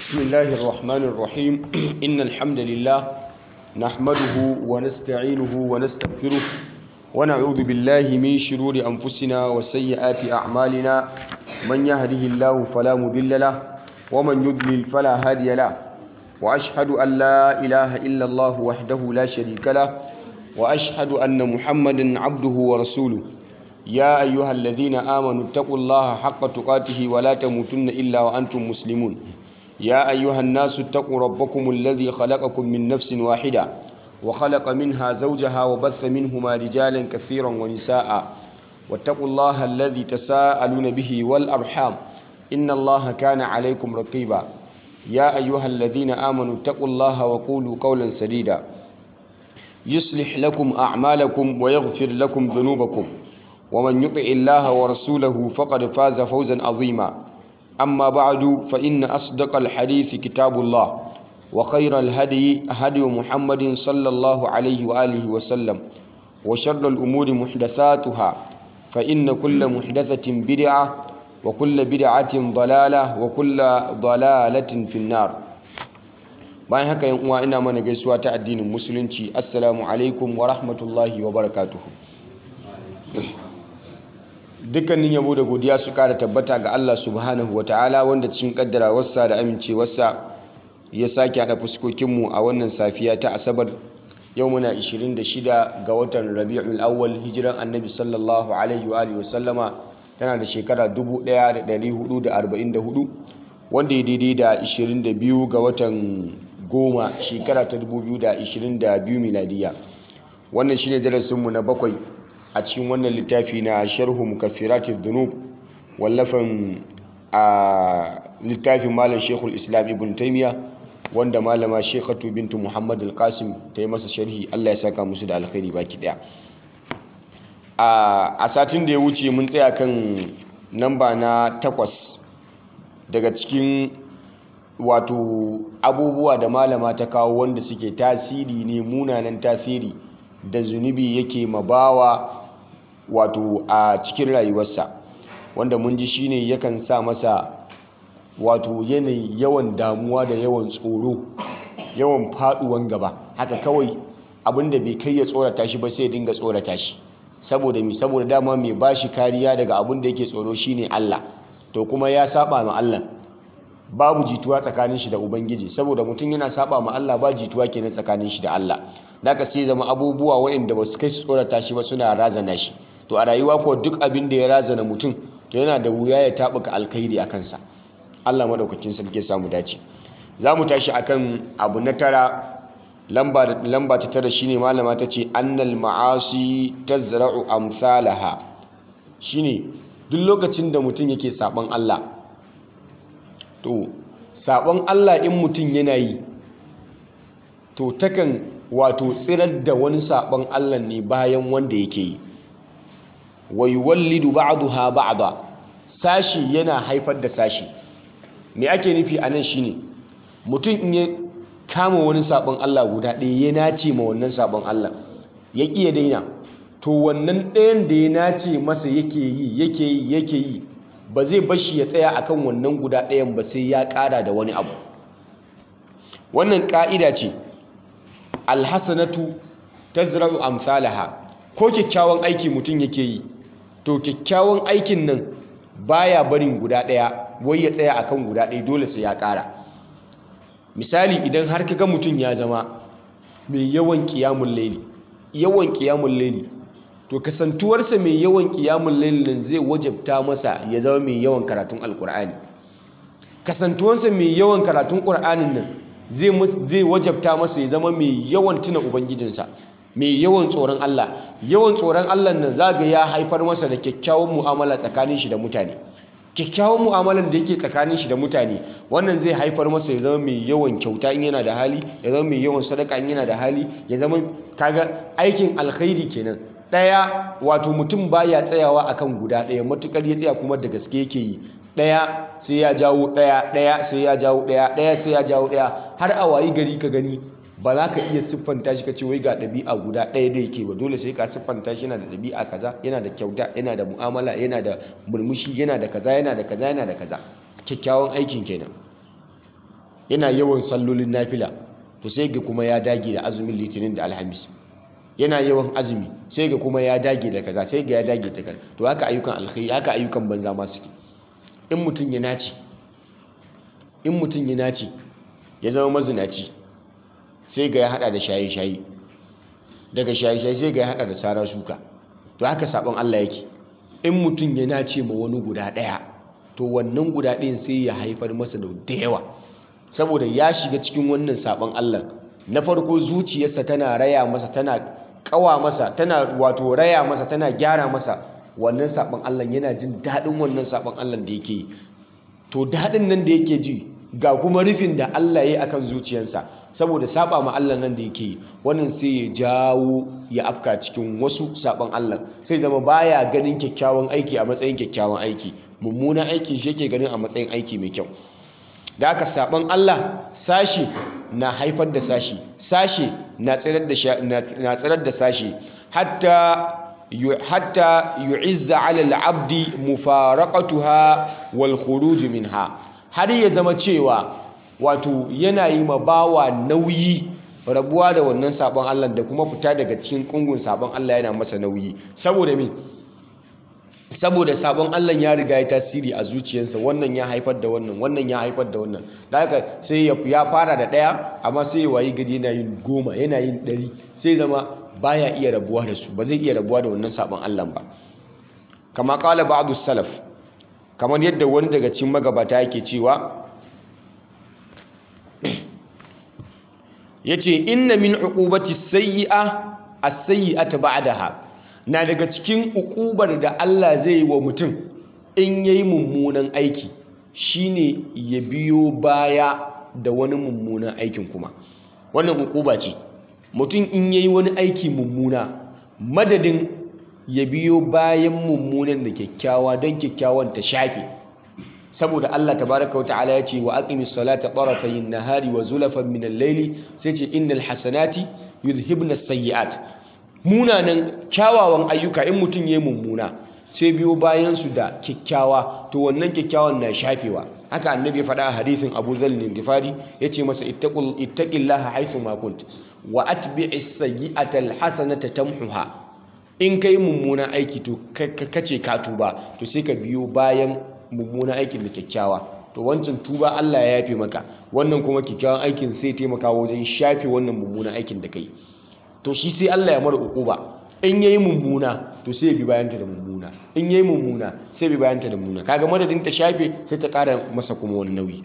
بسم الله الرحمن الرحيم إن الحمد لله نحمده ونستعينه ونستغفره ونعوذ بالله من شرور أنفسنا وسيئات أعمالنا من يهده الله فلا مضل له ومن يضلل فلا هادي له وأشهد أن لا إله إلا الله وحده لا شريك له وأشهد أن محمدا عبده ورسوله يا أيها الذين آمنوا اتقوا الله حق تقاته ولا تموتن إلا وأنتم مسلمون يا أيها الناس اتقوا ربكم الذي خلقكم من نفس واحدة وخلق منها زوجها وبث منهما رجالا كثيرا ونساء واتقوا الله الذي تساءلون به والأرحام إن الله كان عليكم رقيبا يا أيها الذين آمنوا اتقوا الله وقولوا قولا سديدا يصلح لكم أعمالكم ويغفر لكم ذنوبكم ومن يطع الله ورسوله فقد فاز فوزا عظيما أما بعد فإن أصدق الحديث كتاب الله وخير الهدي هدي محمد صلى الله عليه وآله وسلم وشر الأمور محدثاتها فإن كل محدثة بدعة وكل بدعة ضلالة وكل ضلالة في النار. bayan haka yan uwa ina mana gaisuwa ta addinin musulunci. Assalamu alaikum wa rahmatullahi wa barakatuhu. Dukkanin yabo da godiya su kara tabbata ga Allah subhanahu wa ta'ala, wanda cikin kaddarawarsa da amincewarsa ya sake haɗa fuskokinmu a wannan safiya ta Asabar. Yau muna 26 ga watan Rabi'ul Awwal, hijiran Annabi sallallahu alaihi wa alihi wasallama tana da shekara 1444, wanda ya daidai da 22 ga watan goma shekara ta 2022 miladiya. Wannan shine darasinmu na bakwai a cikin wannan littafi na sharhu mukaffiratid dhunub, wallafan a littafin malam Sheikhul Islam Ibn Taymiyyah, wanda malama Sheikhatu bintu Muhammad al-Qasim ta yi masa sharhi. Allah ya saka musu da alkhairi baki daya. A satin da ya wuce mun tsaya kan namba na 8 daga cikin wato abubuwa da malama ta kawo wanda suke tasiri ne, munanan tasiri da zunubi yake mabawa wato a cikin rayuwarsa, wanda mun ji shine yakan sa masa wato yanayi yawan damuwa da yawan tsoro, yawan faduwan gaba. Haka kawai abinda bai kai ya tsorata shi ba sai ya dinga tsorata shi. Saboda mi? Saboda dama mai bashi kariya daga abin da yake tsoro shine Allah, to kuma ya saba ma Allah, babu jituwa tsakanin shi da Ubangiji. Saboda mutum yana saba ma Allah, ba jituwa kenan tsakanin shi da Allah. Naka sai zama abubuwa waɗanda ba su kai su tsorata shi ba suna razana shi. To a rayuwa ko duk abin da ya razana mutum to yana da wuya ya taɓuka alkhairi a kansa. Allah maɗaukakin sarki ya samu dace. Za mu tashi akan abu na tara, lamba ta tara shine malama ta ce annal ma'asi tazra'u amsalaha. Shine duk lokacin da mutum yake saɓon Allah, to saɓon Allah in mutum yana yi, to takan wato tsirar da wani saɓon Allah ne bayan wanda yake yi. Wa yuwallidu ba'daha ba'da, sashi yana haifar da sashi. Me ake nufi anan shine mutum in ya kama wani saɓon Allah guda ɗaya, ya nace ma wannan saɓon Allah, ya ƙi ya daina, to wannan ɗayan da ya nace masa yake yi ba zai bashi ya tsaya akan wannan guda ɗayan ba, sai ya ƙara da wani abu. Wannan ƙa'ida ce, alhasanatu tazra'u amsalaha. Ko kyakkyawan aiki mutum yake yi, to kyakkyawan aikin nan baya barin guda ɗaya wai ya tsaya akan guda ɗaya, dole sai ya ƙara. Misali, idan har kaga mutum ya zama mai yawan ƙiyamun laili, to kasantuwarsa mai yawan ƙiyamun laili nan zai wajabta masa ya zama mai yawan karatun alƙur'ani. Kasantuwarsa mai yawan karatun ƙur'anin nan zai wajabta masa ya zama mai yawan tuna ubangijinsa, mai yawan tsoron Allah. Yawan tsoron Allah nan zaga ya haifar masa da kyakkyawan mu'amala tsakanin shi da mutane. Kyakkyawan mu'amalan da yake tsakanin shi da mutane, wannan zai haifar masa ya zama mai yawan kyauta in yana da hali, ya zama mai yawan sadaka in yana da hali, ya zama kaga aikin alkhairi kenan. Ɗaya, wato mutum baya tsayawa akan guda ɗaya, matukar ya tsaya kuma da gaske yake yi. Ɗaya sai ya jawo ɗaya, ɗaya sai ya jawo ɗaya, ɗaya sai ya jawo ɗaya, har a wayi gari ka gani ba za ka iya siffanta shi ka ce wai ga ɗabi'a guda ɗaya da yake ba. Dole sai ka siffanta shi yana da ɗabi'a kaza, yana da kyauta, yana da mu'amala, yana da murmushi, yana da kaza, yana da kaza, yana da kaza. Kyakkyawan aikin kenan. yana yawan sallolin nafila, to sai ga kuma ya dage da azumin litinin da alhamis. Yana yawan azumi, sai ga kuma ya dage da kaza, sai ga ya dage da kaza. To haka ayyukan alkhairi, haka ayyukan banza ma suke. In mutum ya naci, ya zama mazinaci, sai ga ya hada da shaye-shaye, daga shaye-shaye sai ga ya hada da sara suka. To haka sabon Allah yake. In mutum ya nace ma wani guda daya, to wannan guda ɗayan sai ya haifar masa da yawa, saboda ya shiga cikin wannan sabon Allah. Na farko zuciyarsa tana raya masa, tana kawa masa, tana wato raya masa, tana gyara masa wannan sabon Allah, yana jin daɗin wannan sabon Allah da yake yi. To daɗin nan da yake ji ga kuma rufin da Allah ya yi akan zuciyarsa saboda saba ma Allah nan da yake yi, wannan sai ya jawo ya afka cikin wasu sabon Allah, sai zama baya ganin kyakkyawan aiki a matsayin kyakkyawan aiki, mummunan aiki shi yake ganin a matsayin aiki mai kyau. Da haka sabon Allah sashi na haifar da sashi, sashi na tsirar da sashi, hatta yu'izza 'ala al-'abdi mufaraqatuha wal khuruj minha, har ya zama cewa wato yana yi ma bawa nauyi rabuwa da wannan sabon Allah da kuma fita daga cikin kungun sabon Allah yana masa nauyi. Saboda me? Saboda sabon Allah ya riga ya tasiri a zuciyarsa, wannan ya haifar da wannan, wannan ya haifar da wannan. Da haka sai ya fara da ɗaya, amma sai ya wayi gari yana yin 10, yana yin 100, sai zama baya iya rabuwa da su, ba zai iya rabuwa da wannan sabon Allah ba. Kama qala ba'du salaf, kamar yadda wani daga cikin magabata yake cewa, yace inna min uqubati sayyi'a as-sayyi'atu ba'daha, na daga cikin uqubar da Allah zai yi wa mutum in yayi mummunan aiki shine ya biyo baya da wani mummunan aikin kuma. Wannan uquba ce. Mutum in yayi wani aiki mummuna, madadin ya biyo bayan mummunan da kyakkyawa don kyakkyawan ta shafe. Saboda Allah tabaraka wa ta'ala ya ce wa aqimis salata tarafayin nahari wa zulafan minal layli, sai ce innal hasanati yuzhibna as-sayyi'at. Munanan kyawawan ayyuka in mutum yayi mummuna sai biyo bayan su da kyakkyawa, to wannan kyakkyawan na shafewa. Haka annabi ya faɗa a hadisin Abu Dharr al-Ghifari, yace masa ittaqillaha haythu ma kunt wa atbi'is sayyi'ata al-hasanata tamhuha. In kai mummuna aiki to kace ka tuba, to sai ka biyo bayan mummunan aikin da kyakkyawa, to wancan tuba Allah ya yafe maka, wannan kuma kyakkyawan aikin sai taimaka wajen shafe wannan mummunan aikin da kai. To shi sai Allah ya mara uquba. In yayi mummuna to sai ya bi bayanta da mummuna, in yayi mummuna sai bi bayanta da mummuna, kaga madadin ta shafe sai ta ƙara masa kuma wani nauyi.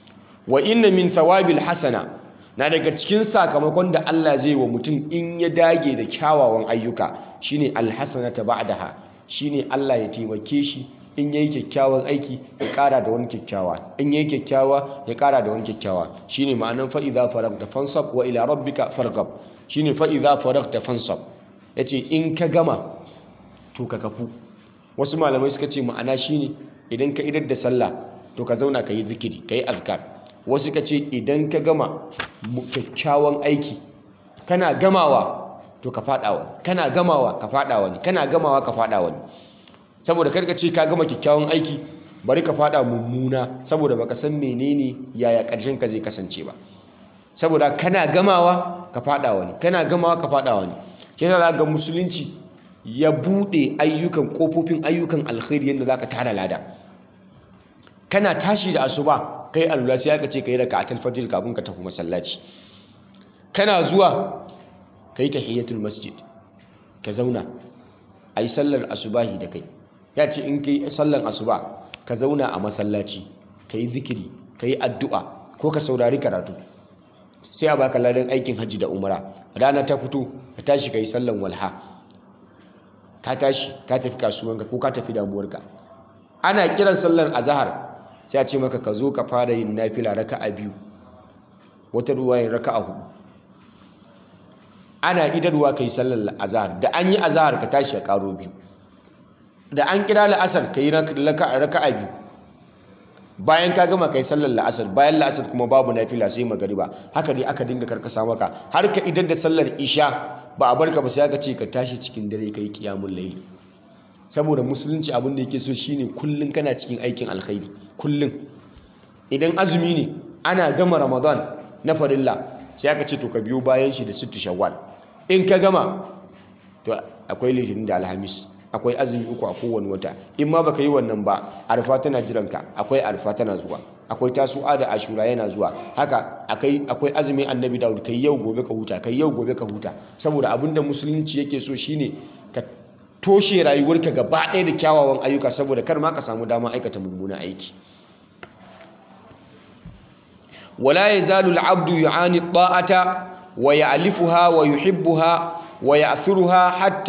Wa inna min thawabil hasana, na daga cikin sakamakon da Allah zai wa mutum in ya dage da kyawawan ayyuka shine alhasanata ba'daha, shine Allah ya taimake shi in yayi kyakkyawan aiki ya ƙara da wani kyakkyawa, in yayi kyakkyawa ya ƙara da wani kyakkyawa. Shine ma'anan fa idza faragta fansab wa ila rabbika farghab. Shine fa idza faragta fansab, yace in ka gama to ka kafu. Wasu malamai suka ce ma'ana shine idan ka idar da sallah to ka zauna ka yi zikiri, ka yi azkar. Wasu ka ce idan ka gama kyakkyawan aiki, kana gamawa to ka faɗa wani, kana gamawa ka faɗa wani, kana gamawa ka faɗa wani. Saboda karka ce ka gama kyakkyawan aiki bari ka faɗa mummuna, saboda baka san menene yaya ƙarshen ka zai kasance ba. Saboda kana gamawa ka faɗa wani, kana gamawa ka faɗa wani. Shi yasa ga musulunci ya buɗe ayyukan, ƙofofin ayyukan alkhairi yadda zaka tara lada. Kana tashi da asuba kai alwala sai aka ce kai raka'atul fajr kafin ka tafi masallaci. Kana zuwa kai tahiyatul masjid, ka zauna ayi sallar asubahi da kai. Ya ce in kai sallar asuba ka zauna a masallaci, kai zikiri, kai addu'a ko ka saurari karatu, sai a baka ladan aikin hajji da umara. Rana ta fito ka tashi kai sallar walha, ka tashi ka tafi kasuwanka ko ka tafi damuwarka. Ana kiran sallar azhar sai a ce maka ka zo ka fara yin nafila raka'a 2, wata ruwayin raka'a 4. Ana idarwa kai sallar azhar, da an yi azhar ka tashi ka karo 2. Da an kira la'asar kai raka'a 2. Bayan ka gama kai sallar la'asar, bayan la'asar kuma babu nafila sai magariba. Haka dai aka dinga karkasa maka har ka idan da sallar isha ba a barka ba sai aka ce ka tashi cikin dare kai qiyamul layl. Saboda musulunci abin da yake so shine kullun kana cikin aikin alkhairi, kullun. Idan azumi ne ana gama Ramadan na farilla sai aka ce to ka biyo bayan shi da sittu Shawwal. In ka gama to akwai Litinin da Alhamis, akwai azumi 3 a kowane wata. In ma baka yi wannan ba, Arfa tana jiranka, akwai Arfa tana zuwa, akwai Tasu'a da Ashura yana zuwa. Haka akwai azumin Annabi Dawud, kai yau gobe ka huta, kai yau gobe ka huta. Saboda abinda musulunci yake so shine ka toshe rayuwarka gaba ɗaya da kyawawan ayyuka, saboda kar ma ka samu dama aikata mummunan aiki. wala yazalu al-'abdu yu'ani at-ta'ata wa ya'lifuha wa yuhibbuha wa ya'thiruha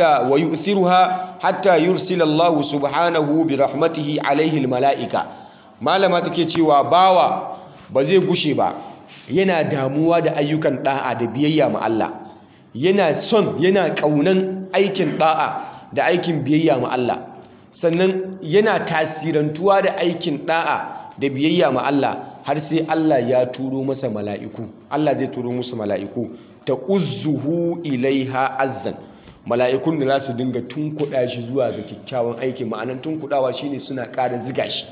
hatta yursila Allah subhanahu bi rahmatihi alayhi al-mala'ika. Malama take cewa bawa ba zai gushe ba yana damuwa da ayyukan da'a da biyayya ma Allah, yana son yana kaunan aikin da'a da aikin biyayya ma Allah, sannan yana tasirantuwa da aikin da'a da biyayya ma Allah har sai Allah ya turo masa mala'iku. Allah zai turo musu mala'iku ta uzzuhu ilaiha azzan, mala'ikun da za su dinga tunkuɗa shi zuwa ga kyakkyawan aiki. Ma'anan tunkuɗawa shine suna ƙara ziga shi,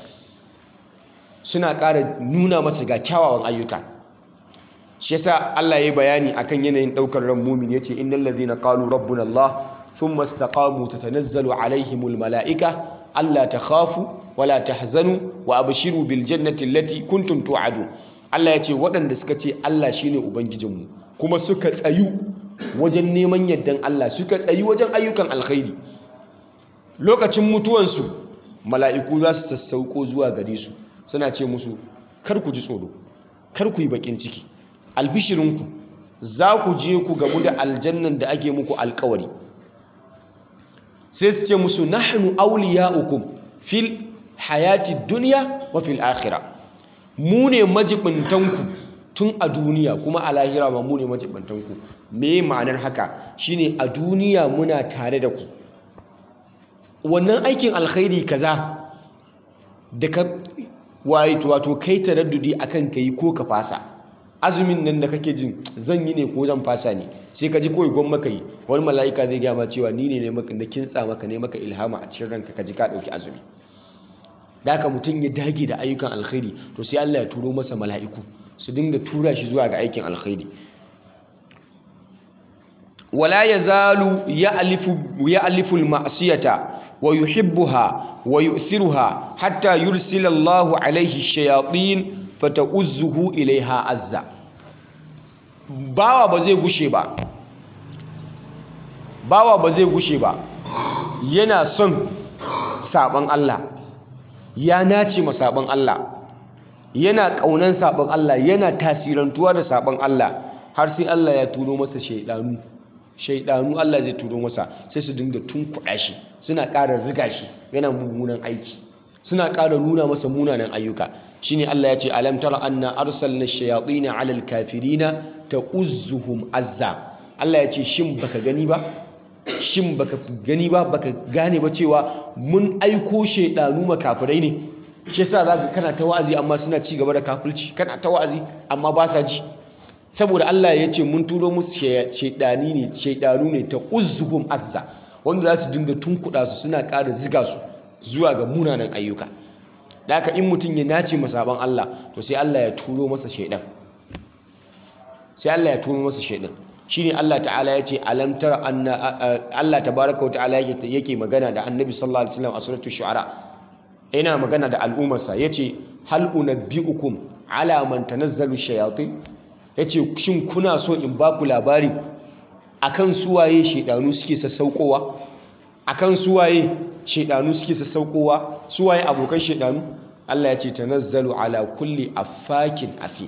suna ƙara nuna masa ga kyawawan ayyuka. Shi yasa Allah ya yi bayani akan yanayin ɗaukar ran mumin, yace innal ladhina qalu rabbuna Allah thumma istaqamu tatanazzalu alaihimul mala'ika alla takhafu wala tahzanu wa abshiru bil jannati allati kuntum tu'adun. Allah yace waɗanda suka ce Allah shine ubangijinmu kuma suka tsayu wajen neman yardan Allah, suka tsayu wajen ayyukan alkhairi, lokacin mutuwansu mala'iku za su sassauko zuwa gare su suna ce musu kar ku ji tsoro, kar ku yi bakin ciki, albishirinku za ku je ku gamu da aljannan da ake muku alkawari. Sai su ce musu nahnu awliya'ukum fil hayati dunya wa fil akhirah, mu ne majibintanku tun a duniya kuma a lahira ma mu ne majibintanku. Me ma'anar haka? Shine a duniya muna tare da ku, wannan aikin alkhairi kaza da ka wato kai taraddudi akan kai ko ka fasa, azumin nan da kake jin zan yi ne ko zan fasa ne, sai ka ji kawai gwamma ka yi, wani mala'ika zai gaya ma cewa ni ne na kintsa maka, ne maka ilhama a cikin ranka ka ji ka ɗauki azumi. Da haka mutum ya dage da ayyukan alkhairi to sai Allah ya turo masa mala'iku su dinga tura shi zuwa ga aikin alkhairi. wala yazalu ya'lifu al-ma'siyata wa yuhibbuha wa yu'thiruha hatta yursila Allahu alayhi ash-shayatin fata'uzzuhu ilayha azza. Bawa ba zai gushe ba yana son saban Allah, ya nace ma saban Allah, yana kaunan saban Allah, yana tasirantuwa da saban Allah har sai Allah ya turo masa shaidanu Allah zai turo masa sai su dinga tunkuɗa shi, suna ƙara ziga shi yana mummunan aiki, suna ƙara nuna masa munanan ayyuka. Shine Allah ya ce alam tara anna arsalna ash-shayatin 'ala al-kafirina ta'uzzuhum azza. Allah ya ce shin baka gani ba, baka gane ba cewa mun aiko shaidanu makafirai ne? Shi yasa zaka kana ta wa'azi amma suna ci gaba da kafirci, kana ta wa'azi amma ba sa ji, saboda Allah ya ce mun turo musu shaidanu ne ta uzzuhum azza, wanda za su dinga tunkuɗa su, suna ƙara ziga su zuwa ga munanan ayyuka. Da haka in mutum ya nace masaban Allah to sai Allah ya turo masa shaidan, shine Allah ta'ala ya ce alam tara anna Allah tabaraka wa ta'ala yake magana da Annabi sallallahu alaihi wasallam a suratul shu'ara, yana magana da al'ummarsa yace hal unabbiukum ala man tanazzalu shayatin, yace shin kuna so in ba ku labari akan suwaye shedanu suke sassaukowa, suwaye abokan shedanu? Allah ya ce tanazzalu ala kulli affakin afi,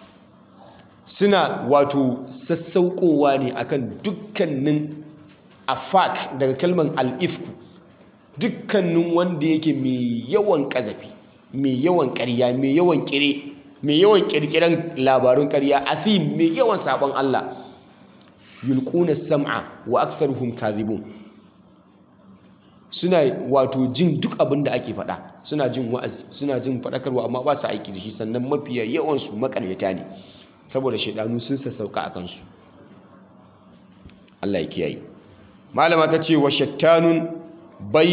suna wato sassaukowa ne akan dukkanin afak daga kalman al'ifku, dukkanin wanda yake mai yawan ƙazafi, mai yawan ƙarya, mai yawan ƙire, mai yawan ƙirƙiran labarun ƙarya, athim mai yawan sabon Allah. Yulquna sam'a wa aktharuhum kadhibun, suna wato jin duk abin da ake faɗa, suna jin wa'azi, suna jin faɗakarwa amma ba su aiki da shi, sannan mafiya yawansu maƙaryata ne saboda shaidanu sun sassauka a kansu. Allah ya kiyaye. Malama ta ce wa shattana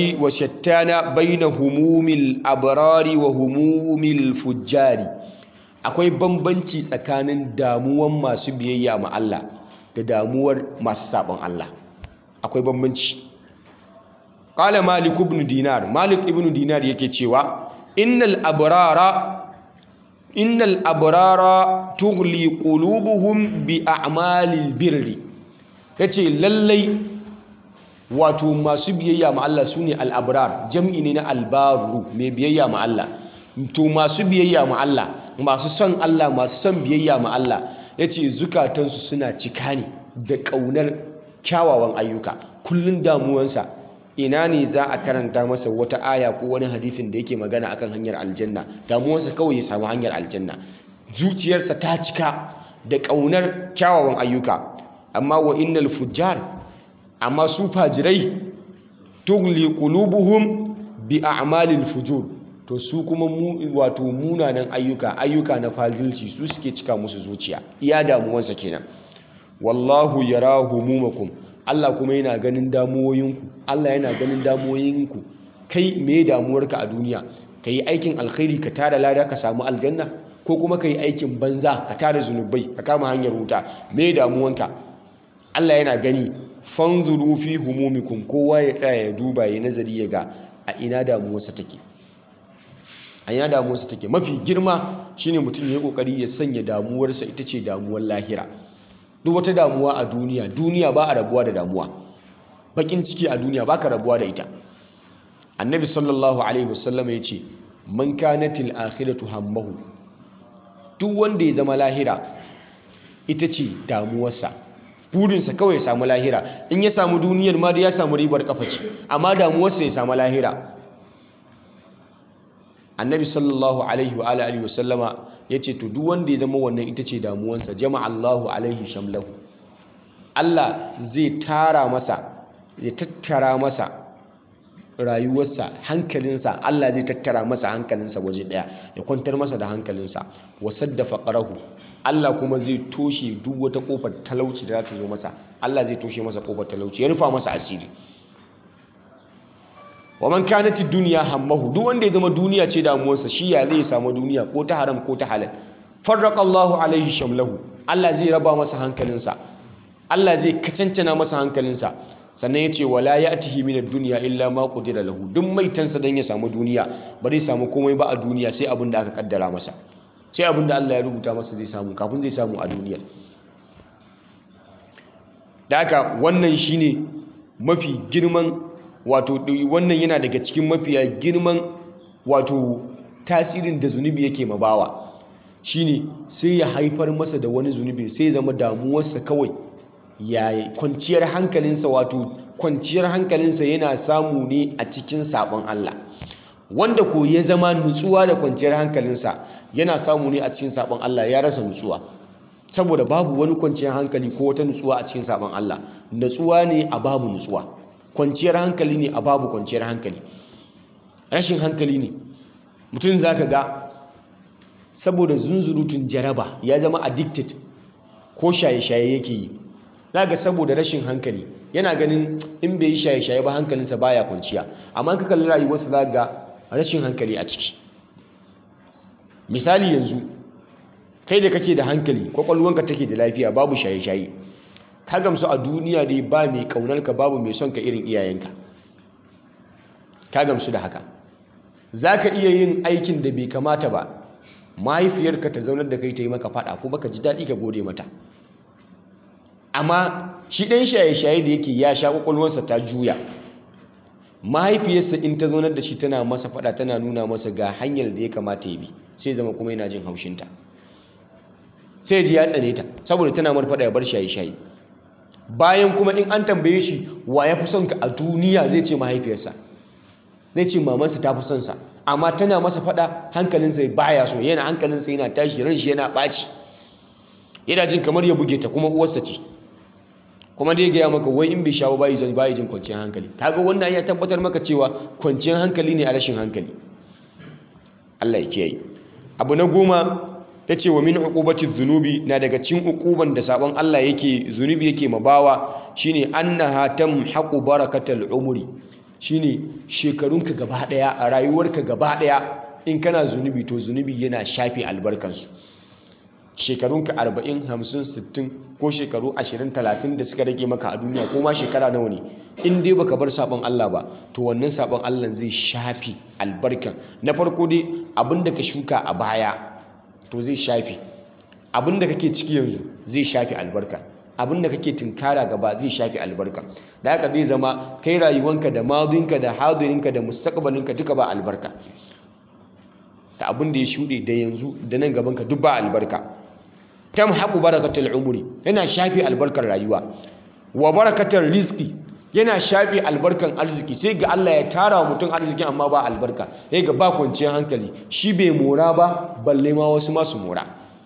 baina humumil abrari wa humumil fujjari, akwai bambanci tsakanin damuwan masu biyayya ma Allah da damuwar masu sabon Allah, akwai bambanci. Qala Malik ibn Dinar, Malik ibn Dinar yake cewa innal abrara tughli qulubuhum bi a'malil birri, yace lallai wato masu biyayya ma Allah sune al-abrar, jam'i ne na albaru, mai biyayya ma Allah. To masu biyayya ma Allah, masu son Allah, masu son biyayya ma Allah, yace zukatansu suna cika ne da ƙaunar kyawawan ayyuka. Kullun damuwansa ina ne za a karanta masa wata aya ko wani hadisin da yake magana akan hanyar aljanna, damuwansa kawai ya samu hanyar aljanna. Zuciyarsa ta cika da ƙaunar kyawawan ayyuka. Amma wa innal fujjar, amma su fajirai, tughli qulubuhum bi a'malil fujur, to su kuma wato munanan ayyuka na fajilci su suke cika musu zuciya, iya damuwansa kenan. Wallahu yara humumakum, Allah kuma yana ganin damuwoyinku, Allah yana ganin damuwoyinku. Kai me damuwarka a duniya? Ka yi aikin alkhairi ka tara lada ka samu aljanna, ko kuma ka yi aikin banza ka tara zunubai ka kama hanyar wuta? Me damuwanka? Allah yana gani. Fanzuru fi humumikum, kowa ya tsaya ya duba ya nazari ya ga a ina damuwarsa take, a ina damuwarsa take. Mafi girma shine mutum ya yi kokari ya sanya damuwarsa ita ce damuwar lahira. Duk wata damuwa a duniya ba a rabuwa da damuwa. Bakin ciki a duniya ba ka rabuwa da ita. Annabi sallallahu alaihi wasallam ya ce man kanatil akhiratu hammahu, duk wanda ya zama lahira ita ce damuwarsa, burinsa kawai ya samu lahira. In ya samu duniyar ma da ya samu ribar kafa ce, amma damuwarsa ya samu lahira. Annabi sallallahu alaihi wa alihi wasallama ya ce to duk wanda ya zama wannan ita ce damuwarsa, jama'a Allahu alaihi shamlahu, Allah zai tara masa, ya tattara masa rayuwarsa, hankalinsa, Allah zai tattara masa hankalinsa waje daya, ya kwantar masa da hankalinsa. Wa sadda faqarahu, Allah kuma zai toshe duk wata kofar talauci da za ta zo masa, Allah zai toshe masa kofar talauci, ya rufa masa asiri. Wa man kanati dunya hammahu, duk wanda ya zama duniya ce damuwarsa, shi ya zai samu duniya ko ta haram ko ta halal, farraqa Allahu alaihi shamlahu, Allah zai raba masa hankalinsa, Allah zai kacancana masa hankalinsa. Sannan ya ce wala ya'tihi min ad-dunya illa ma qudira lahu, duk maitansa dan ya samu duniya ba zai samu komai ba a duniya sai abin da aka kaddara masa, sai abin da Allah ya rubuta masa zai samu kafin zai samu a duniya. Da haka wannan shine mafi girman, wato wannan yana daga cikin mafiya girman wato tasirin da zunubi yake mabawa, shine sai ya haifar masa da wani zunubi, sai ya zama damuwarsa kawai ya kwanciyar hankalinsa, wato kwanciyar hankalinsa yana samu ne a cikin sabon Allah. Wanda ko ya zama nutsuwa da kwanciyar hankalinsa yana samu ne a cikin sabon Allah, ya rasa nutsuwa, saboda babu wani kwanciyar hankali ko wata nutsuwa a cikin sabon Allah. Nutsuwa ne a babu nutsuwa, kwanciyar hankali ne a babu kwanciyar hankali, rashin hankali ne. Mutum zaka ga saboda zunzurutun jaraba ya zama addicted, ko shaye-shaye yake yi. Zaka saboda rashin hankali yana ganin in bai yi shaye-shaye ba hankalinsa baya kwanciya, amma ka kalli rayuwarsa zaka ga rashin hankali a ciki. Misali yanzu kai da kake da hankali, kwakwalwanka take da lafiya, babu shaye-shaye, ka gamsu a duniya dai ba mai kaunarka, babu mai son ka irin iyayenka, ka gamsu da haka. Za ka iya yin aikin da bai kamata ba, mahaifiyarka ta zaunar da kai ta yi maka fada kuma ka ji daɗi ka gode mata. Amma shi ɗan shaye-shaye da yake ya sha kwakwalwarsa ta juya, mahaifiyarsa in ta zaunar da shi tana masa fada, tana nuna masa ga hanyar da ya kamata ya bi, sai zama kuma yana jin haushinta, sai ji ya tsane ta saboda tana mar fada ya bar shaye-shaye. Bayan kuma in an tambaye shi wa ya fi son ka a duniya, zai ce mahaifiyarsa, zai ce mamansa ta fi son sa, amma tana masa fada hankalinsa baya so, yana hankalinsa yana tashi, ran shi yana ɓaci, yana jin kamar ya buge ta, kuma uwarsa ce, kuma dai gaya maka wai in bai shawo bayi jin kwanciyar hankali. Kaga wannan ya tabbatar maka cewa kwanciyar hankali ne a rashin hankali. Allah ya kiyaye. Abu na 10 ta ce wa min uqubati dhunubi, na daga cikin uquban da sabon Allah yake, zunubi yake mabawa, shine annaha tamhaqu barakatal umri, shine shekarunka gaba daya, a rayuwarka gaba daya in kana zunubi to zunubi yana shafe albarkansu. shekarunka 40 50 60 ko shekaru 20 30 da suka rage maka a duniya ko ma shekara nawa ne, in dai baka bar sabon Allah ba, to wannan sabon Allah zai shafi albarkan. Na farko dai abinda ka shuka a baya to zai shafi, abinda kake ciki yanzu zai shafi albarka, abinda kake tunkara gaba zai shafi albarka. Da haka zai zama kai rayuwanka da madinka da hadirinka da mustaqbalinka duka ba albarka, da abin da ya shuɗe da yanzu da nan gabanka duk ba albarka. tamhaqu barakatul umri, yana shafi albarkar rayuwa. Wa barakatul rizqi, yana shafi albarkan arziki. Sai ga Allah ya tara wa mutum arziki amma ba albarka, sai ga ba kwanciyar hankali, shi bai mora ba balle ma wasu masu mora.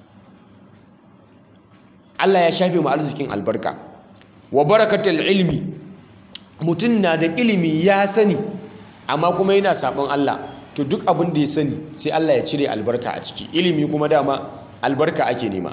Allah ya shafe mu arzikin albarka. Wa barakatul ilmi, mutum na da ilimi ya sani amma kuma yana sabon Allah, to duk abin da ya sani sai Allah ya cire albarka a ciki. Ilimi kuma dama albarka ake nema,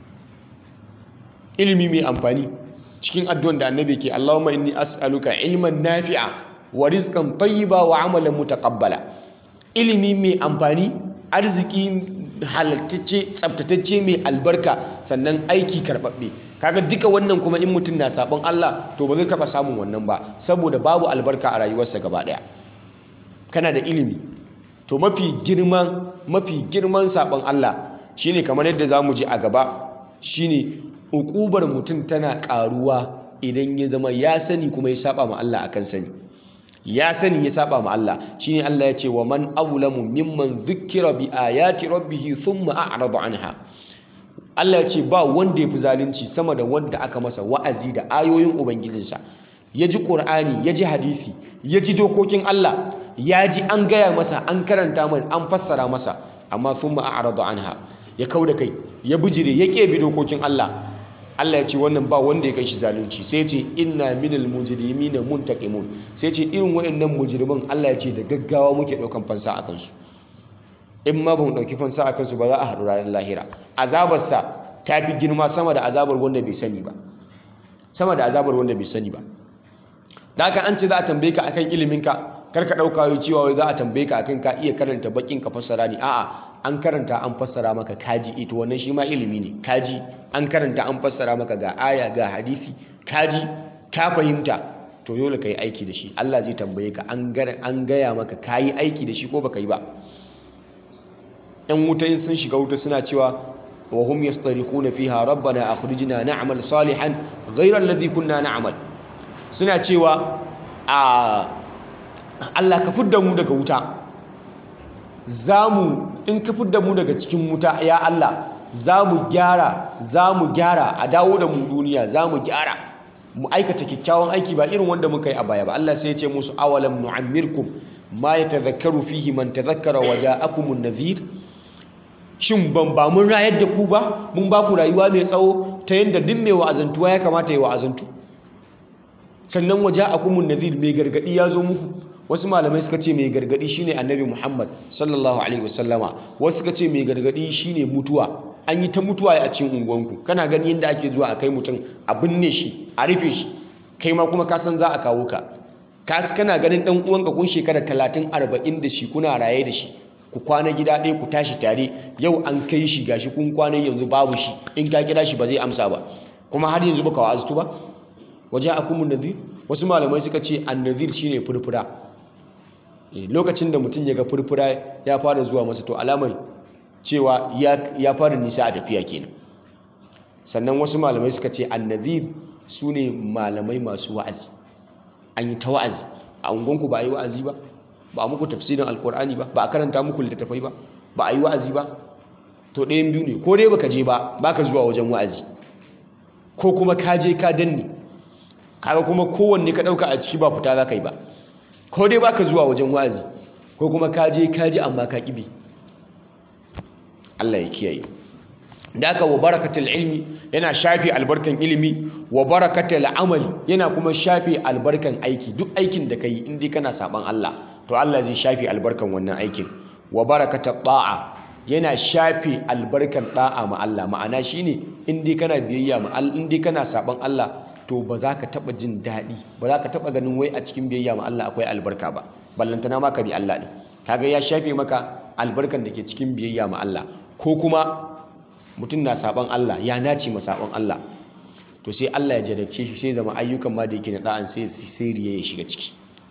ilimi mai amfani. Cikin addu'an da annabi ke, Allahumma inni as'aluka ilman nafi'a wa rizqan tayyiba wa amalan mutaqabbala. Ilimi mai amfani, arziki halattacce, tsaftatacce, mai albarka, sannan aiki karbabbe. Kaga duka wannan kuma in mutum na sabon Allah to ba zai taba samun wannan ba, saboda babu albarka a rayuwarsa gaba daya. Kana da ilimi, to mafi girman sabon Allah shine kamar yadda zamu ji a gaba, shine uƙubar mutum tana ƙaruwa idan ya zama ya sani kuma ya saba ma Allah akan sani. Ya sani ya saba ma Allah, shine Allah ya ce wa man awlamu mimman dhukkira bi ayati rabbih thumma a'rada anha. Allah ya ce ba wanda ya fi zalunci sama da wanda aka masa wa'azi da ayoyin ubangijinsa, ya ji Qur'ani, ya ji hadisi, ya ji dokokin Allah, ya ji an gaya masa, an karanta masa, an fassara masa, amma thumma a'rada anha, ya kauda kai, ya bijire, ya ƙebi dokokin Allah. Allah ya ce wannan ba wanda ya kai shi zalunci. Sai ya ce inna minal mujrimina muntaqimun, sai ya ce irin waɗannan mujriman Allah ya ce da gaggawa muke ɗaukan fansa a kansu. In ma ba mu ɗauki fansa a kansu ba za a haɗu ranar lahira. Azabarsa ta fi girma sama da azabar wanda bai sani ba, sama da azabar wanda bai sani ba. Da haka an ce za a tambaye ka akan iliminka, kar ka ɗauka wai cewa wai za a tambaye ka akan ka iya karanta bakin ka fassara ne. A'a, an karanta an fassara maka kaji, ito wannan shi ma ilimi ne. Kaji an karanta an fassara maka ga aya ga hadisi, kaji ka fahimta, to dole ka yi aiki da shi. Allah zai tambaye ka, an gaya maka ka yi aiki da shi ko baka yi ba. ‘Yan wuta in sun shiga wuta suna cewa wa hum yastarikuna fiha rabbana akhrijna na'mal salihan ghayra alladhi kunna na'mal. Suna cewa Allah ka fidda mu daga wuta, in ka fidda mu daga cikin wuta ya Allah, za mu gyara a dawo da mu duniya, za mu gyara mu aikata kyakkyawan aiki ba irin wanda muka yi a baya ba. Allah sai ya ce musu awalam nu'ammirkum ma yatadhakkaru fihi man tadhakkara wa ja'akumun nadhir. Shin ba mun rayar da ku ba, mun ba ku rayuwa mai tsawo ta yadda duk mai wa'azantuwa ya kamata ya wa'azantu. Sannan wa ja'akumun nadhir, mai gargadi ya zo muku. Wasu malamai suka ce mai gargadi shine annabi Muhammad sallallahu alaihi wasallama, wasu suka ce mai gargadi shine mutuwa. An yi ta mutuwa a cikin unguwanku, kana gani yadda ake zuwa a kai mutum a binne shi, a rufe shi, kai ma kuma ka san za a kawo ka. Kana ganin dan uwanka kun shekara 30 40 da shi, kuna raye da shi, ku kwana gida ɗaya, ku tashi tare. Yau an kai shi gashi kun kwana yanzu babu shi, in ka kira shi ba zai amsa ba, kuma har yanzu baka wa'aztu ba. Waja'akumun nadhir, wasu malamai suka ce an-nadhir shine furfura. Lokacin da mutum ya ga furfura ya fara zuwa masa, to alamar cewa ya fara nisa a tafiya kenan. Sannan wasu malamai suka ce an-nadhir su ne malamai masu wa'azi. An yi ta wa'azi a ungonku, ba a yi wa'azi ba, ba a muku tafsirin alkur'ani ba, ba a karanta muku littattafai ba, ba a yi wa'azi ba, to ɗayan biyu ne, ko dai baka je ba, baka zuwa wajen wa'azi, ko kuma ka je ka danne, kaga kuma kowanne ka ɗauka a ciki ba fita za ka yi ba. Ko dai baka zuwa wajen wa'azi, ko kuma ka je ka ji amma ka ƙibi. Allah ya kiyaye. Da aka wa barakatul ilmi, yana shafi albarkan ilimi, wa barakatul amali, yana kuma shafi albarkan aiki. Duk aikin da kai in dai kana saban Allah, to Allah zai shafi albarkan wannan aikin. Wa barakatul ta'a, yana shafi albarkan da'a ma Allah. Ma'ana shine in dai kana biyayya ma Allah, in dai kana saban Allah, to ba za ka taba jin daɗi, ba za ka taba ganin wai a cikin biyayya ma Allah akwai albarka ba, ballantana ma ka bi Allah ne. Kaga ya shafe maka albarkan da ke cikin biyayya ma Allah. Ko kuma mutum na saban Allah ya nace ma saban Allah, to sai Allah ya jarabce shi sai zama ayyukan ma da yake na da'an sai riya ya shiga ciki.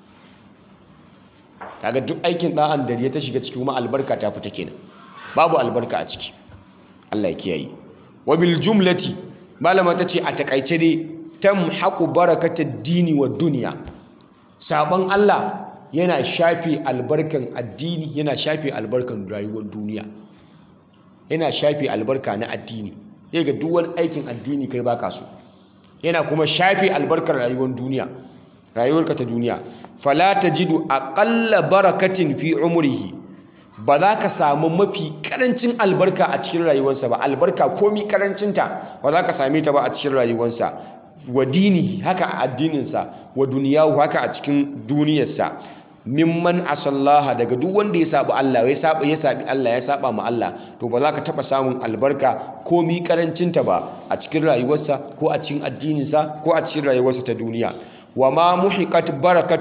Kaga duk aikin da'an da riya ta shiga ciki kuma albarka ta fita kenan, babu albarka a ciki. Allah ya kiyaye. Wa bil jumlati, malama ta ce a takaice dai tamhaqu barakatad dini wa dunya. Sabon Allah yana shafe albarkan addini, yana shafe albarkan rayuwar duniya, yana shafe albarka na addini. Sai ga duk wani aikin addini kai baka so, yana kuma shafe albarkar rayuwar duniya, rayuwarka ta duniya. Fala tajidu aqalla barakatin fi umrihi, ba za ka samu mafi karancin albarka a cikin rayuwarsa ba. Albarka komi karancinta ba za ka same ta ba a cikin rayuwarsa. Wa dini, haka a addininsa. Wa duniyahu, haka a cikin duniyarsa. Mimman asallaha, daga duk wanda ya sabi Allah, ya sabi Allah, ya saba ma Allah, to ba za ka taba samun albarka komi karancinta ba a cikin rayuwarsa ko a cikin addininsa ko a cikin rayuwarsa ta duniya. Wa ma muhiqatil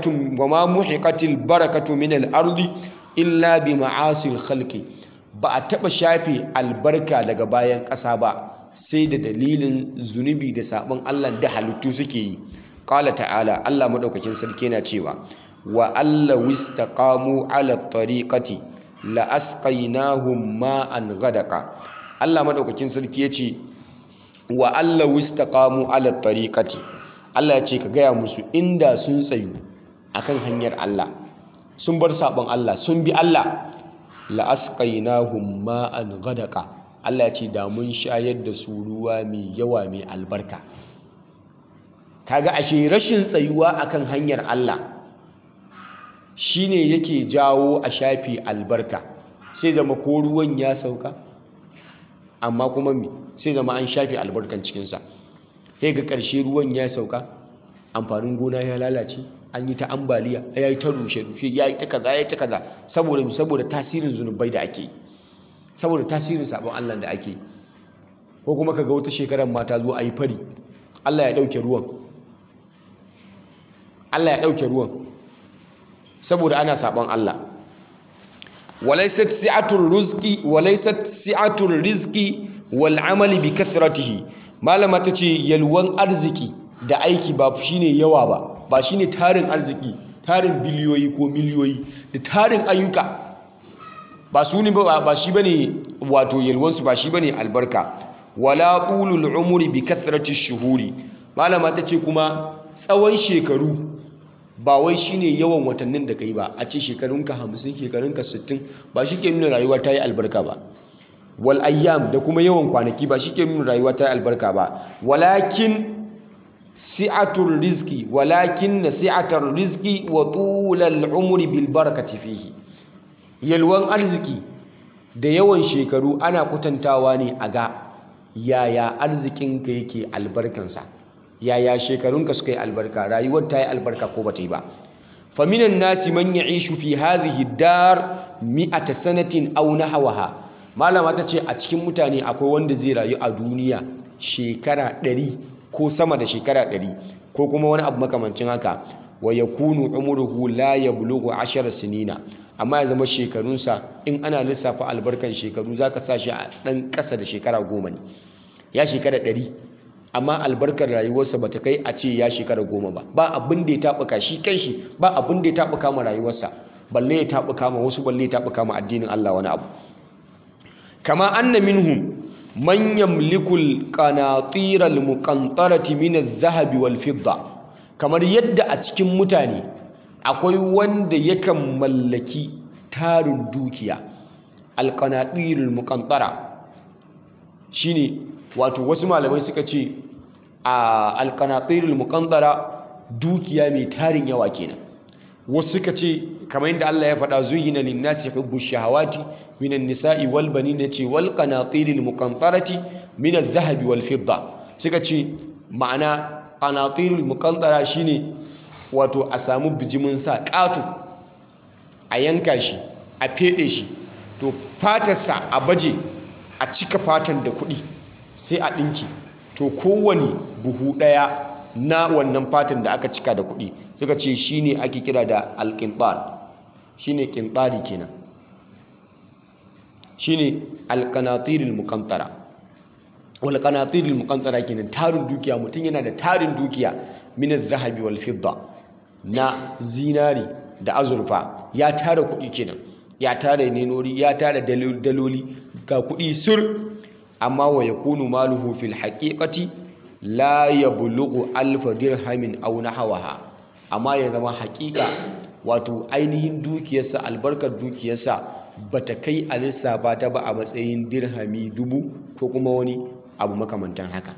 barakatu min al-ardi illa bi ma'asil khalqi, ba a taba shafe albarka daga bayan ƙasa ba sai da dalilin zunubi da sabon Allah da halittu suke yi. Qala ta'ala, Allah madaukakin sarki yana cewa wa alla wistaqamu ala tariqati la asqaynahum ma'an ghadaqa. Allah madaukakin sarki yace wa alla wistaqamu ala tariqati, Allah ya ce ka gaya musu inda sun tsayu akan hanyar Allah, sun bar sabon Allah, sun bi Allah, la asqaynahum ma'an ghadaqa, Allah ya ce da mun shayar da su ruwa mai yawa mai albarka. Kaga ashe rashin tsayuwa akan hanyar Allah shine yake jawo a shafi albarka. Sai zama ko ruwan ya sauka amma kuma sai zama an shafi albarkan cikinsa. Sai ga ƙarshe ruwan ya sauka, amfanin gona ya lalace, an yi ta ambaliya, ya yi ta rushe-rushe, ya yi ta kaza, ya yi ta kaza, saboda tasirin zunubai da ake yi, saboda tasirin sabon Allah da ake yi. Ko kuma kaga wata shekarar mata zo a yi fari, Allah ya ɗauke ruwan, Allah ya ɗauke ruwan saboda ana sabon Allah. Walaysat si'atur rizqi wal amali bi kathratihi, malama tace yalwan arziki da aiki ba shine yawa ba shine tarin arziki, tarin biliyoyi ko miliyoyi da tarin ayyuka, ba su ne ba shi bane wato yalwansu, ba shi bane albarka. Wala tulul umri bi kathrati shuhuri, malama tace kuma tsawon shekaru ba wai shine yawan watannin da kai ba. A ce shekarunka 50, shekarunka 60 ba shi ke nuna rayuwa ta yi albarka ba. Wal ayyam, da kuma yawan kwanaki ba shi ke nuna rayuwa ta yi albarka ba. Walakin si'atul rizqi wa tulal umri bil barakati fihi, yalwan arziki da yawan shekaru ana kwatantawa ne a ga yaya arzikinka yake albarkansa, yaya shekarunka suka yi albarka, rayuwar ta yi albarka ko bata yi ba. Faminan nasi man ya'ishu fi hadhihi dar 100 sanatin aw nahwaha, malama ta ce a cikin mutane akwai wanda zai rayu a duniya shekara 100 ko sama da shekara 100 ko kuma wani abu makamancin haka. Wa yakunu umruhu la yablughu 10 sinina, amma ya zama shekarunsa in ana lissafa albarkan shekaru zaka sa shi a dan ƙasa da shekara 10 ne. Ya shekara 100 amma albarkar rayuwarsa bata kai a ce ya shekara 10 ba. Ba abin da ya taɓuka shi kanshi, ba abin da ya taɓuka ma rayuwarsa, balle ya taɓuka ma wasu, balle ya taɓuka ma addinin Allah wani abu. Kama anna minhum man yamliku al-qanatir al-muqantarati min adh-dhahabi wal-fidda, kamar yadda a cikin mutane akwai wanda yakan mallaki tarin dukiya. Al-qanatir al-muqantara shine, wato wasu malamai suka ce al-qanatir al-muqantara dukiya mai tarin yawa kenan. Wasu suka ce kamar yadda Allah ya faɗa, zuyina lin-nasi hubbu shahawati minan nisa'i wal banina, ce wal qanatiril muqantarati min adh-dhahabi wal fidda. Suka ce ma'ana qanatirul muqantara shine wato a samu bijimin sa ƙato, a yanka shi, a fede shi, to fatarsa a baje, a cika fatan da kuɗi sai a ɗinki, to kowane buhu ɗaya na wannan fatan da aka cika da kuɗi suka ce shine ake kira da alƙintar, shine ƙintari kenan, shine alƙanatirul muqantara. wal qanatiril muqantara kenan, tarin dukiya, mutum yana da tarin dukiya min az-zahabi wal fidda, na zinari da azurfa, ya tara kuɗi kenan, ya tara nenori, ya tara daloli, ga kuɗi sur, amma wa yakunu maluhu fil haqiqati la yablughu alfa dirhamin aw nahwaha, amma ya zama haƙiƙa wato ainihin dukiyarsa, albarkar dukiyarsa bata kai a lissafa ta ba a matsayin dirhami 1000 ko kuma wani abu makamantan haka,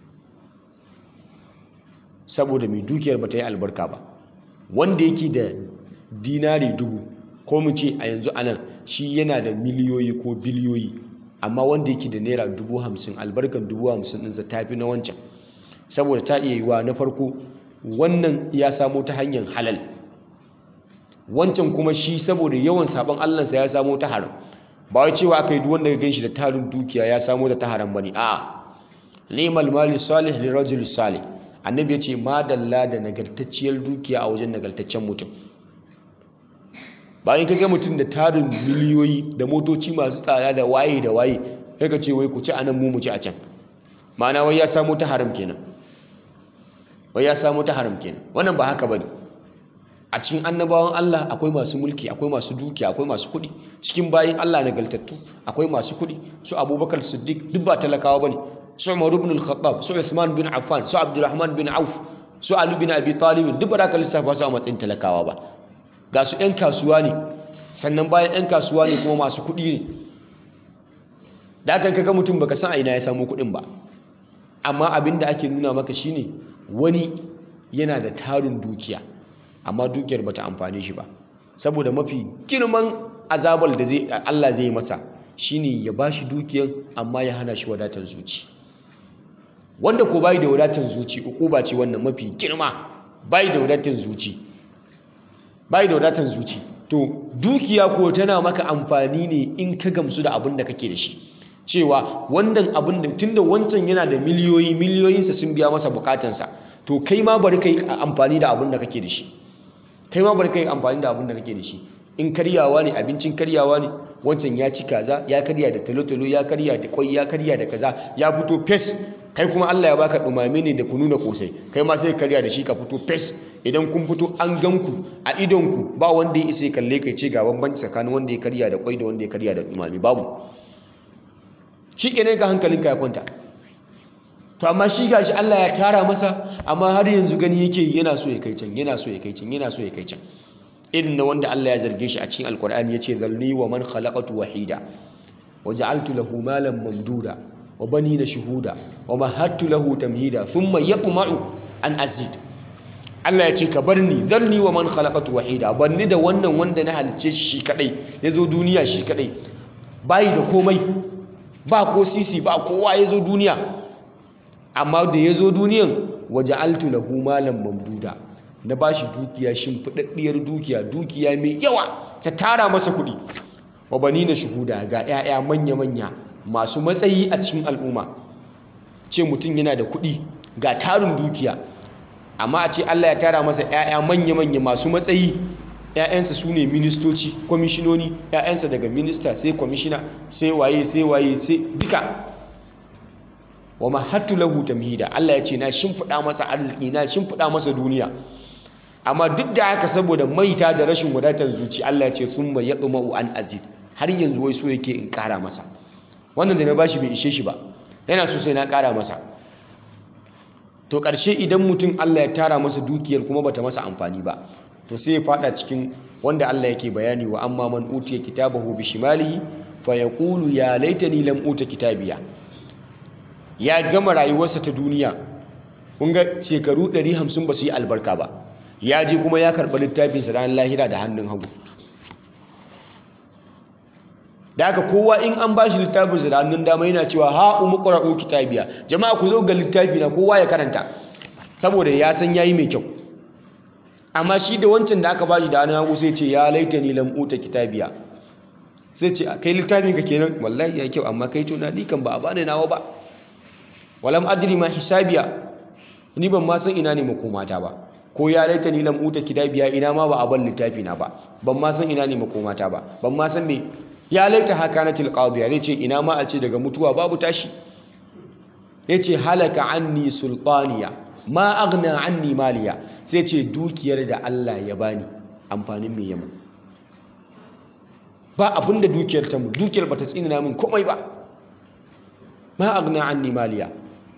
saboda mai dukiyar bata yi albarka ba. Wanda yake da dinari 1000, ko mu ce a yanzu anan shi yana da miliyoyi ko biliyoyi, amma wanda yake da naira 50,000, albarkar 50,000 ɗinsa ta fi na wancan, saboda ta iya yiwa na farko wannan ya samo ta hanyar halal, wancan kuma shi saboda yawan sabon Allahnsa ya samo ta haram. Ba wai cewa aka yi duk wanda ya ganshi da tarin dukiya ya samo ta haram bane, a'a. Ni'mal mali salih li rajul salih, annabi ya ce madalla da nagartacciyar dukiya a wajen nagartaccen mutum. Bayan ka ga mutum da tarin miliyoyi da motoci masu tsada da waye sai ka ce wai ku ci anan mu ci a can, ma'ana wai ya samo ta haram kenan, wannan ba haka bane. A cikin annabawan Allah akwai masu mulki, akwai masu dukiya, akwai masu kuɗi. Cikin bayin Allah nagartattu akwai masu kuɗi, su Abubakar Siddiq duk ba talakawa bane, su Umar ibn al-Khattab, su Usman bin Affan, su Abdurrahman bin Auf, su Ali bin Abi Talib, duk ba za ka lissafa su a matsayin talakawa ba. Ga su 'yan kasuwa ne, sannan bayan 'yan kasuwa ne kuma masu kuɗi ne. Da hakan kaga mutum baka san a ina ya samu kuɗin ba, amma abin da ake nuna maka shine wani yana da tarin dukiya, amma dukiyar bata amfane shi ba, saboda mafi girman azabar da Allah zai masa shine ya bashi dukiyar amma ya hana shi wadatar zuci. Wanda ko bai da wadatar zuci, ukuba ce wannan mafi girma. Bai da wadatar zuci, to dukiya ko tana maka amfani ne in ka gamsu da abin da kake da shi, cewa wannan abin da tunda wancan yana da miliyoyinsa sun biya masa bukatansa, to kai ma bari kai amfani da abin da kake da shi. In karyawa ne, abincin karyawa ne, wancan ya ci kaza, ya karya da talo-talo, ya karya da kwai, ya karya da kaza, ya fito fes. Kai kuma Allah ya baka dumame ne da kunu da kosai, kai ma sai karya da shi ka fito fes. Idan kun fito an ganku a idonku, ba wanda ya isa ya kalle kai ce ga bambanci tsakanin wanda ya karya da kwai da wanda ya karya da dumame, babu. Shi kenan ka hankalinka ya kwanta. To amma shi gashi Allah ya tara masa, amma har yanzu gani yake yana so ya kai can, irin na wanda Allah ya zarge shi a cikin Alkur'ani yace zalni wa man khalaqatu wahida wa ja'altu lahu malan mamduda wa banina shuhuda wa mahattu lahu tamhida thumma yatma'u an azid. Allah ya ce ka bar ni, zalni wa man khalaqatu wahida, banni da wannan wanda na halice shi kadai, yazo duniya shi kadai, bai da komai, ba ko sisi, ba kowa yazo duniya. Amma da ya zo duniyan, waje altu lahu malan mamduda, na ba shi dukiya, shimfiɗaɗɗiyar dukiya mai yawa, ta tara masa kuɗi. Wa bani na shuhuda, ga 'ya'ya manya-manya masu matsayi a cikin al'umma. Ce mutum yana da kuɗi ga tarin dukiya, amma a ce Allah ya tara masa 'ya'ya manya-manya masu matsayi, 'ya'yansa su ne ministoci, kwamishinoni, 'ya'yansa daga minista sai kwamishina, sai waye sai duka. Wa mahattu lahu tamhida, Allah ya ce na shimfiɗa masa arziki, na shimfiɗa masa duniya, amma duk da haka saboda maita da rashin wadatar zuci, Allah ya ce summa yatma'u an azid, har yanzu wai so yake in ƙara masa. Wannan da na bashi bai ishe shi ba, yana so sai na ƙara masa. To ƙarshe idan mutum Allah ya tara masa dukiyar kuma bata masa amfani ba, to sai ya fada cikin wanda Allah yake bayani wa amma man utiya kitabahu bishimalihi fa yaqulu ya laitani lam uta kitabiya. Ya gama rayuwarsa ta duniya, kun ga shekaru 150 ba su yi albarka ba, ya je kuma ya karɓi littafinsa ranar lahira da hannun hagu. Da haka kowa in an ba shi littafinsa da hannun dama yana cewa ha umu ƙwararru kitabiya, jama'a ku zo ga littafi na, kowa ya karanta, saboda ya san yayi mai kyau. Amma shi da wancan da aka ba shi da hannun hagu sai ce ya laita ni lam uta kitabiya, sai ce kai littafin ka kenan, wallahi ya kyau, amma kai tuna ni kan ba a bani nawa ba. Walam adri ma hisabiya, ni ban ma san ina ne makomata ba. Ko ya laita ni lam uta kitabiya, ina ma ba a ban littafi na ba, ban ma san ina ne makomata ba, ban ma san me. Ya laita haka na tilqadiya, zai ce ina ma a ce daga mutuwa babu tashi. yace halaka anni sultaniya ma aghna anni maliya, sai ce dukiyar da Allah ya bani amfanin me yamma, ba abinda dukiyar ta mu, dukiyar bata tsinina min komai ba, ma aghna anni maliya.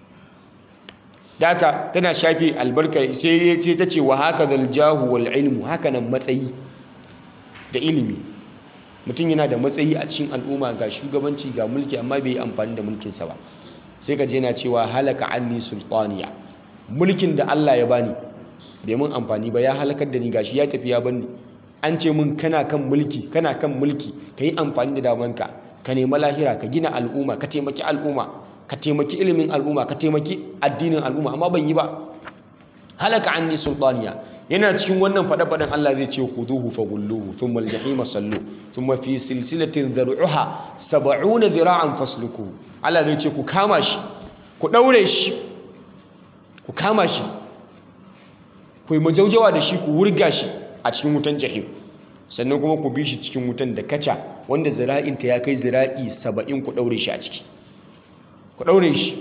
Daka tana shafe albarka, sai ta ce wa hakadhal jahu wal ilmu, hakanan matsayi da ilimi. Mutum yana da matsayi a cikin al'umma, ga shugabanci ga mulki, amma bai yi amfani da mulkinsa ba, sai ka je yana cewa halaka anni sultaniya, mulkin da Allah ya bani bai mun amfani ba, ya halakar da ni, gashi ya tafi ya bani. An ce mun kana kan mulki ka yi amfani da damanka, ka nemi lahira, ka gina al'umma, ka taimaki al'umma, ka taimaki ilimin al'umma, ka taimaki addinin al'umma, amma ban yi ba. Halaka anni sultaniya. Yana cikin wannan faɗe-faɗen Allah zai ce khuduhu faghulluhu thumma al-jahima sallu thumma fi silsilatin dhar'uha 70 dhira'an faslukuhu. Allah zai ce ku kama shi, ku daure shi, ku kama shi, ku yi majaujawa da shi, ku wurga shi a cikin wutan jahim, sannan kuma ku bi shi cikin wutan da kaca wanda zira'inta ya kai zira'i 70, ku daure shi a ciki, ku daure shi.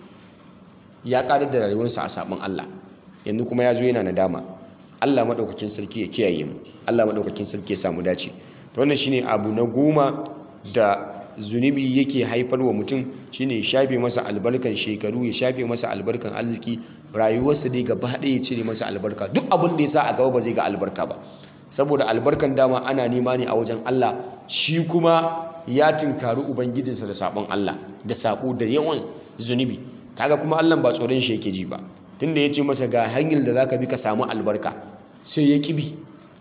Ya ƙarar da rayuwarsa a sabon Allah, yanzu kuma ya zo yana nadama. Allah maɗaukakin sarki ya kiyaye mu, Allah maɗaukakin sarki ya samu dace. To wannan shine abu na 10 da zunubi yake haifar wa mutum, shine ya shafe masa albarkan shekaru, ya shafe masa albarkan arziki, rayuwarsa dai gaba ɗaya ya cire masa albarka. Duk abin da ya sa a gaba ba zai ga albarka ba, saboda albarkan dama ana nema ne a wajen Allah, shi kuma ya tinkari ubangijinsa da sabon Allah, da sabo da yawan zunubi. Kaga kuma Allah ba tsoron shi yake ji ba, tunda ya ce masa ga hanyar da zaka bi ka samu albarka, sai ya kibi,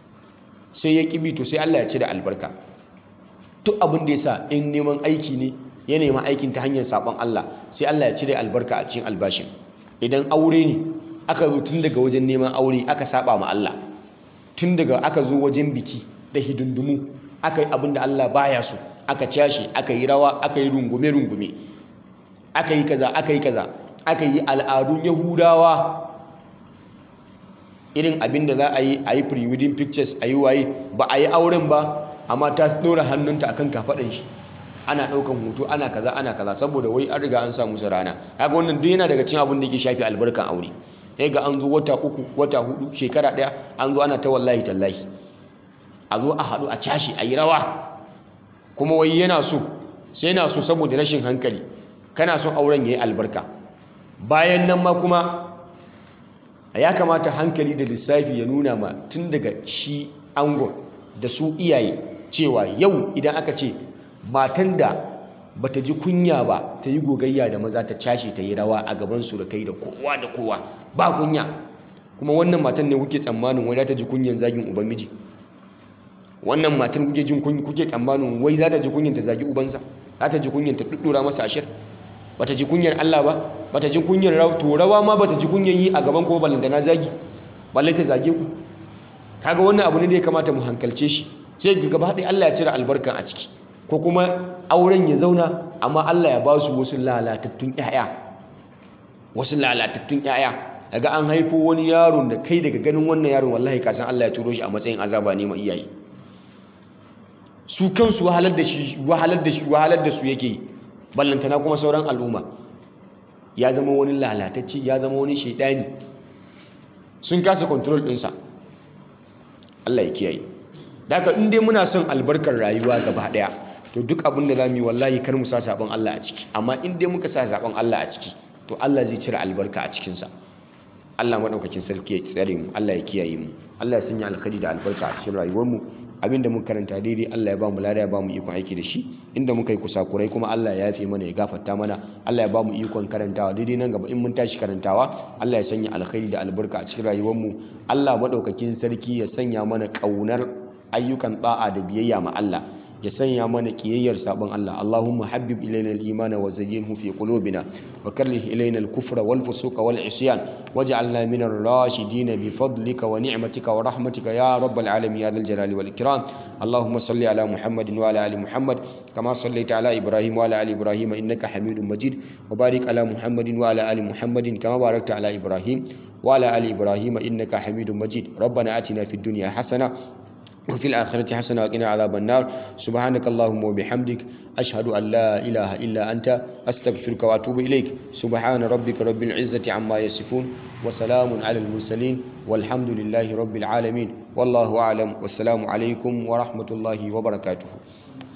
to sai Allah ya cire albarka. Duk abin da ya sa in neman aiki ne, ya nema aikin ta hanyar sabon Allah, sai Allah ya cire albarka a cikin albashin. Idan aure ne, aka zo tun daga wajen neman aure aka saba ma Allah, tun daga aka zo wajen biki da hidindimu aka yi abin da Allah baya so, aka cashe, aka yi rawa, aka yi rungume-rungume, aka yi kaza, aka yi al'adun Yahudawa, irin abin da za a yi pre-wedding pictures, a yi waye, ba a yi auren ba, amma ta ɗora hannunta akan kafaɗan shi, ana ɗaukan hoto, ana kaza, saboda wai an riga an samu su rana. Haka wannan duk yana daga cikin abin da yake shafi albarkan aure. Sai ga an zo wata 3, wata 4, shekara 1, an zo ana ta wallahi tallahi, a zo a haɗu a cashe, a yi rawa, kuma wai yana so saboda rashin hankali, kana son auren ya yi albarka. Bayan nan ma kuma ya kamata hankali da lissafi ya nuna ma tun daga shi angon da su iyaye cewa yau idan aka ce matan da bata ji kunya ba ta yi gogayya da maza, ta cashe, ta yi rawa a gaban surukai da kowa ba kunya, kuma wannan matan ne kuke tsammanin wai za ta ji kunyan zagin uban miji? Wannan matan kuke tsammanin wai za ta ji kunyan ta zagi ubansa? Za ta ji kunyan ta duddura masa ashir? Bata ji kunyar Allah ba, bata ji kunyar rawa ma bata ji kunyar yi a gaban ko balantana zagi, balle ta zage ku. Kaga wannan abu ne da ya kamata mu hankalce shi, sai ga gaba ɗaya Allah ya cire albarkan a ciki, ko kuma auren ya zauna amma Allah ya ba su wasu lalatattun ƴaƴa. Daga an haifo wani yaron da kai daga ganin wannan yaron wallahi ka san Allah ya turo shi a matsayin azaba ne ma iyaye. Su kansu wahalar da su yake yi, ballantana kuma sauran al'umma. Ya zama wani lalatacce, ya zama wani shaidani, sun kasa control ɗinsa. Allah ya kiyaye. Daga in dai muna son albarkar rayuwa gaba ɗaya, to duk abin da za mu yi wallahi kar mu sa sabon Allah a ciki. Amma in dai muka sa sabon Allah a ciki, to Allah zai cire albarka a cikinsa. Allah maɗaukakin sarki ya tsare mu, Allah ya kiyaye mu, Allah ya sanya alkhairi da albarka a cikin rayuwarmu. Abinda muka karanta daidai Allah ya bamu lada, ya bamu ikon aiki da shi. Inda muka yi kusakurai kuma Allah ya yafe mana, ya gafarta mana. Allah ya bamu ikon karantawa daidai nan gaba in mun tashi karantawa. Allah ya sanya alkhairi da albarka a cikin rayuwarmu. Allah maɗaukakin sarki ya sanya mana ƙaunar ayyukan da'a da biyayya ma Allah, ya sanya mana kiyayyar sabon Allah. Allahumma habbib ilayna al-imana wa zayyinhu fi qulubina wa karrih ilayna al-kufra wal fusuqa wal isyan waj'alna min ar-rashidin bi fadlika wa ni'matika wa rahmatika ya rabbal alamin ya dhal jalali wal ikram. Allahumma salli ala Muhammadin wa ala ali Muhammad kama sallaita ala Ibrahim wa ala ali Ibrahim innaka Hamidum Majid, wa barik ala Muhammadin wa ala ali Muhammadin kama barakta ala Ibrahim wa ala ali Ibrahim innaka Hamidum Majid. Rabbana atina fid dunya hasana وفي الآخرة حسنة وقنا عذاب النار. سبحانك اللهم وبحمدك أشهد أن لا إله إلا أنت أستغفرك وأتوب إليك. سبحان ربك رب العزة عما يصفون وسلام على المرسلين والحمد لله رب العالمين والله أعلم والسلام عليكم ورحمة الله وبركاته.